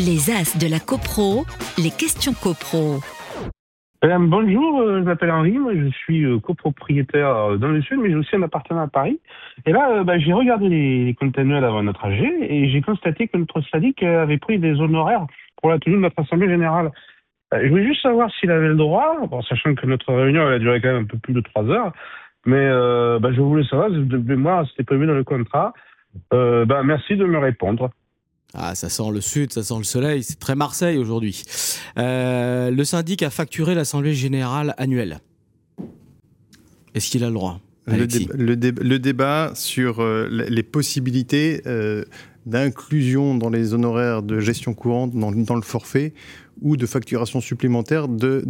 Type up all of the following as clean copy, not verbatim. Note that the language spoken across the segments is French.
Les As de la CoPro, les questions CoPro. Madame, bonjour, je m'appelle Henri, moi je suis copropriétaire dans le sud, mais j'ai aussi un appartement à Paris. Et là, j'ai regardé les comptes annuels avant notre AG et j'ai constaté que notre syndic avait pris des honoraires pour la tenue de notre assemblée générale. Je voulais juste savoir s'il avait le droit, bon, sachant que notre réunion elle a duré quand même un peu plus de 3 heures, mais je voulais savoir, de mémoire, c'était prévu dans le contrat. Merci de me répondre. Ah, ça sent le sud, ça sent le soleil, c'est très Marseille aujourd'hui. Le syndic a facturé l'Assemblée Générale annuelle. Est-ce qu'il a le droit, Alexis ? Le débat sur les possibilités d'inclusion dans les honoraires de gestion courante, dans le forfait, ou de facturation supplémentaire de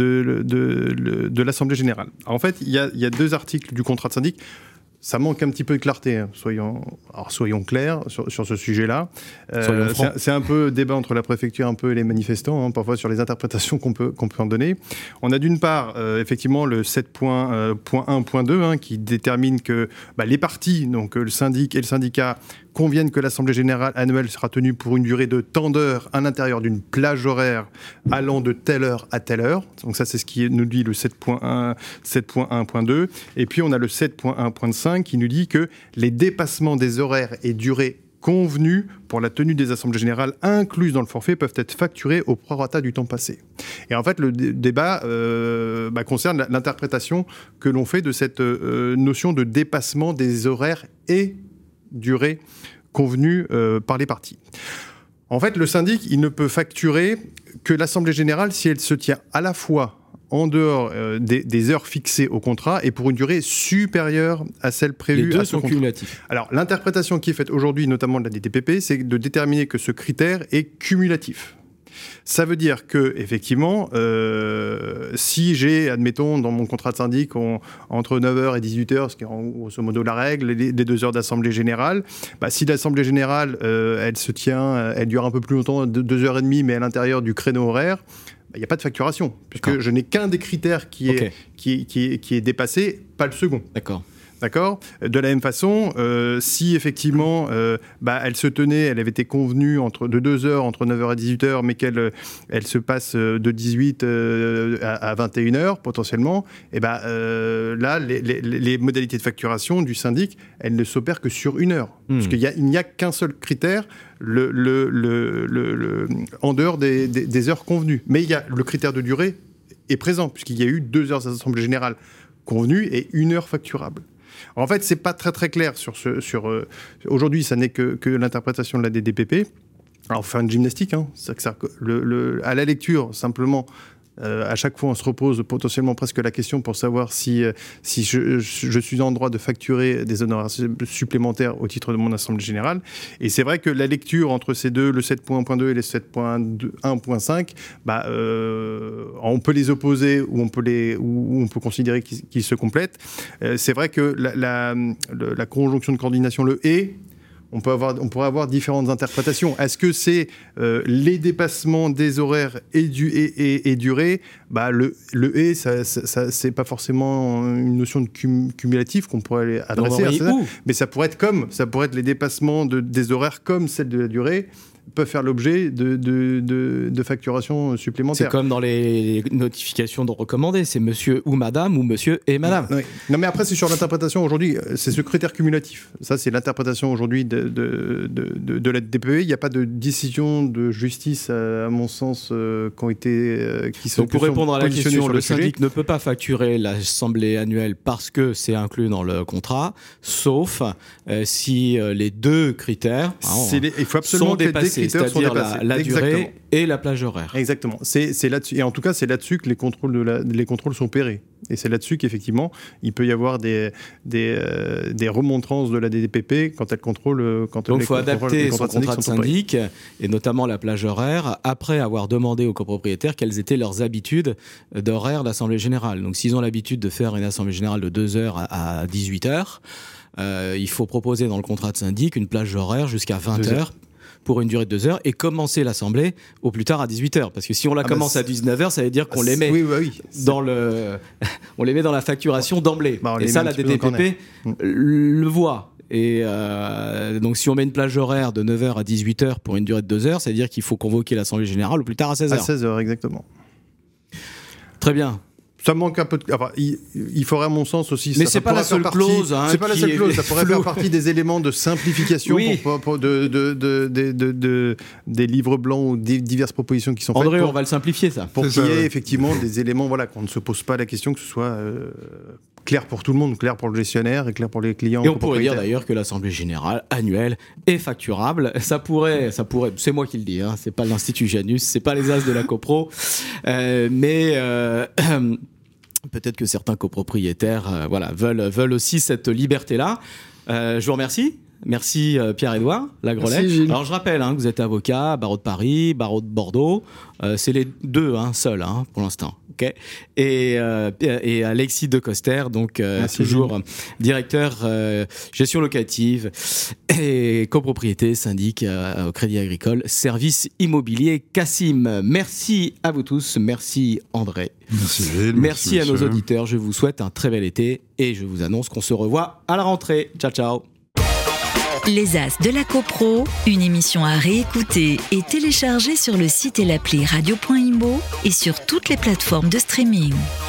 l'Assemblée Générale. Alors, en fait, il y a 2 articles du contrat de syndic. Ça manque un petit peu de clarté, hein. Soyons clairs sur ce sujet-là. C'est un peu débat entre la préfecture et les manifestants, hein, parfois sur les interprétations qu'on peut en donner. On a d'une part, effectivement, le 7.1.2 hein, qui détermine que les parties, donc le syndic et le syndicat, conviennent que l'Assemblée Générale annuelle sera tenue pour une durée de tant d'heures à l'intérieur d'une plage horaire allant de telle heure à telle heure. Donc ça, c'est ce qui nous dit le 7.1.2. Et puis, on a le 7.1.5 qui nous dit que les dépassements des horaires et durées convenus pour la tenue des assemblées générales incluses dans le forfait peuvent être facturés au prorata du temps passé. Et en fait, le débat concerne l'interprétation que l'on fait de cette notion de dépassement des horaires et durée convenue par les parties. En fait, le syndic, il ne peut facturer que l'Assemblée Générale si elle se tient à la fois en dehors des heures fixées au contrat et pour une durée supérieure à celle prévue. Les deux à ce sont contrat. cumulatifs. Alors, l'interprétation qui est faite aujourd'hui, notamment de la DTPP, c'est de déterminer que ce critère est cumulatif. Ça veut dire que, effectivement, si j'ai, admettons, dans mon contrat de syndic, entre 9h et 18h, ce qui est grosso modo la règle, les 2 heures d'assemblée générale, si l'assemblée générale, elle dure un peu plus longtemps, 2h30, mais à l'intérieur du créneau horaire, il n'y a pas de facturation, puisque je n'ai qu'un des critères qui est dépassé, pas le second. D'accord. De la même façon, si effectivement elle se tenait, elle avait été convenue de 2 heures entre 9h et 18h, mais qu'elle se passe de 18 à 21h potentiellement, là, les modalités de facturation du syndic, elles ne s'opèrent que sur 1 heure. Parce qu'il n'y a qu'un seul critère en dehors des heures convenues. Mais il y a le critère de durée est présent, puisqu'il y a eu 2 heures d'assemblée générale convenues et 1 heure facturable. En fait, c'est pas très très clair aujourd'hui, ça n'est que l'interprétation de la DDPP. Alors, on fait une gymnastique, hein. À la lecture, simplement, à chaque fois, on se repose potentiellement presque la question pour savoir si je suis en droit de facturer des honoraires supplémentaires au titre de mon assemblée générale. Et c'est vrai que la lecture entre ces deux, le 7.1.2 et le 7.1.5, on peut les opposer ou on peut considérer qu'ils se complètent. C'est vrai que la conjonction de coordination, le « et », on pourrait avoir différentes interprétations. Est-ce que c'est les dépassements des horaires et durées ? Le « et », ça c'est pas forcément une notion de cumulatif qu'on pourrait adresser à ça, mais ça pourrait être les dépassements des horaires comme celle de la durée peuvent faire l'objet de facturation supplémentaire. C'est comme dans les notifications de recommandés, c'est monsieur ou madame ou monsieur et madame. Oui. Non, mais après, c'est sur l'interprétation aujourd'hui, c'est ce critère cumulatif. Ça, c'est l'interprétation aujourd'hui de la DPE. Il n'y a pas de décision de justice, à mon sens, Donc, pour répondre à la question, le syndic ne peut pas facturer l'assemblée annuelle parce que c'est inclus dans le contrat, sauf si les 2 critères il faut absolument sont dépassés. C'est-à-dire la durée et la plage horaire. Exactement. C'est là-dessus, et en tout cas, c'est là-dessus que les contrôles sont pérés. Et c'est là-dessus qu'effectivement, il peut y avoir des remontrances de la DDPP quand elle contrôle. Donc, il faut adapter son contrat de syndic, et notamment la plage horaire, après avoir demandé aux copropriétaires quelles étaient leurs habitudes d'horaire d'assemblée générale. Donc, s'ils ont l'habitude de faire une assemblée générale de 2h à 18h, il faut proposer dans le contrat de syndic une plage horaire jusqu'à 20h. Pour une durée de 2 heures et commencer l'assemblée au plus tard à 18h. Parce que si on la commence à 19h, ça veut dire qu'on les met on les met dans la facturation d'emblée. Et ça, la DDPP le voit. Et donc si on met une plage horaire de 9h à 18h pour une durée de 2 heures, c'est-à-dire qu'il faut convoquer l'Assemblée Générale au plus tard à 16h. À 16h, exactement. Très bien. Ça manque un peu de... Enfin, il faudrait, à mon sens, aussi... Mais c'est pas la seule clause. C'est pas la seule clause. Ça pourrait faire partie des éléments de simplification des livres blancs ou des diverses propositions qui sont faites. André, on va le simplifier, ça. Pour qu'il y ait effectivement des éléments, qu'on ne se pose pas la question, que ce soit clair pour tout le monde, clair pour le gestionnaire et clair pour les clients. Et on pourrait dire d'ailleurs que l'Assemblée Générale annuelle est facturable. Ça pourrait, c'est moi qui le dis, c'est pas l'Institut Janus, c'est pas les As de la copro, mais peut-être que certains copropriétaires veulent aussi cette liberté-là. Je vous remercie. Merci Pierre-Édouard Lagrelec. Alors je rappelle que vous êtes avocat, barreau de Paris, barreau de Bordeaux. C'est les deux seuls pour l'instant. Okay. Et Alexis Decoster, donc toujours directeur gestion locative et copropriété, syndic au Crédit Agricole, service immobilier Cassim. Merci à vous tous. Merci André. Merci Gilles. Merci à nos auditeurs. Je vous souhaite un très bel été et je vous annonce qu'on se revoit à la rentrée. Ciao, ciao. Les As de la Copro, une émission à réécouter et télécharger sur le site et l'appli radio.immo et sur toutes les plateformes de streaming.